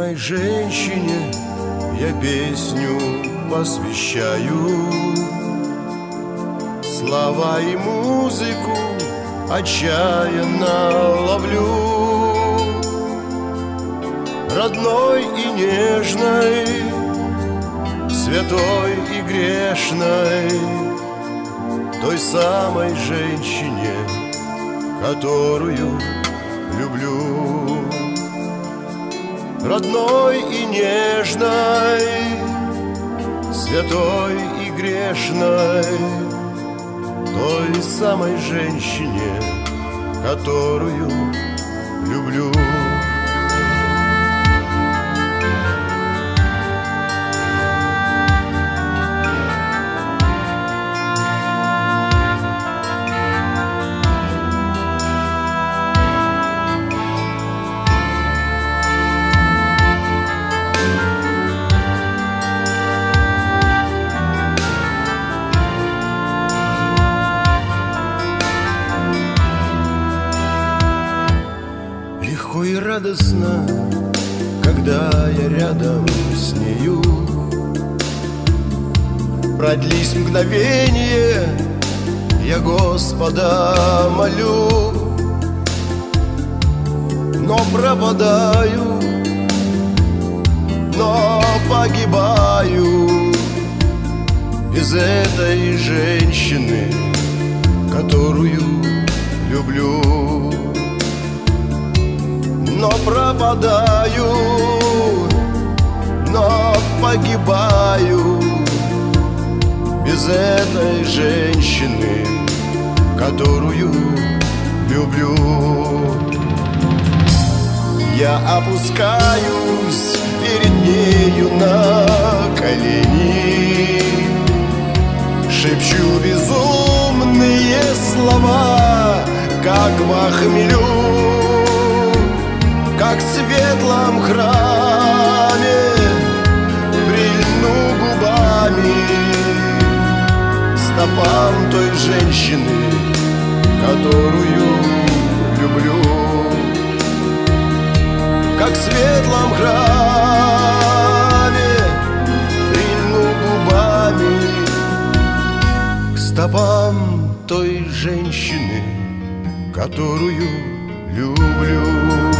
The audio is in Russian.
любимой женщине я песню посвящаю. Слова и музыку отчаянно ловлю. Родной и нежной, святой и грешной, той самой женщине, которую люблю. Родной и нежной, святой и грешной, той самой женщине, которую люблю. Легко и радостно, когда я рядом с нею. Продлись мгновение, я Господа молю. Но пропадаю, но погибаю без этой женщины, которую люблю. Но пропадаю, но погибаю без этой женщины, которую люблю. Я опускаюсь перед нею на колени, шепчу безумные слова, как во хмелю, как в светлом храме, прильну губами к стопам той женщины, которую люблю. Как в светлом храме, прильну губами к стопам той женщины, которую люблю.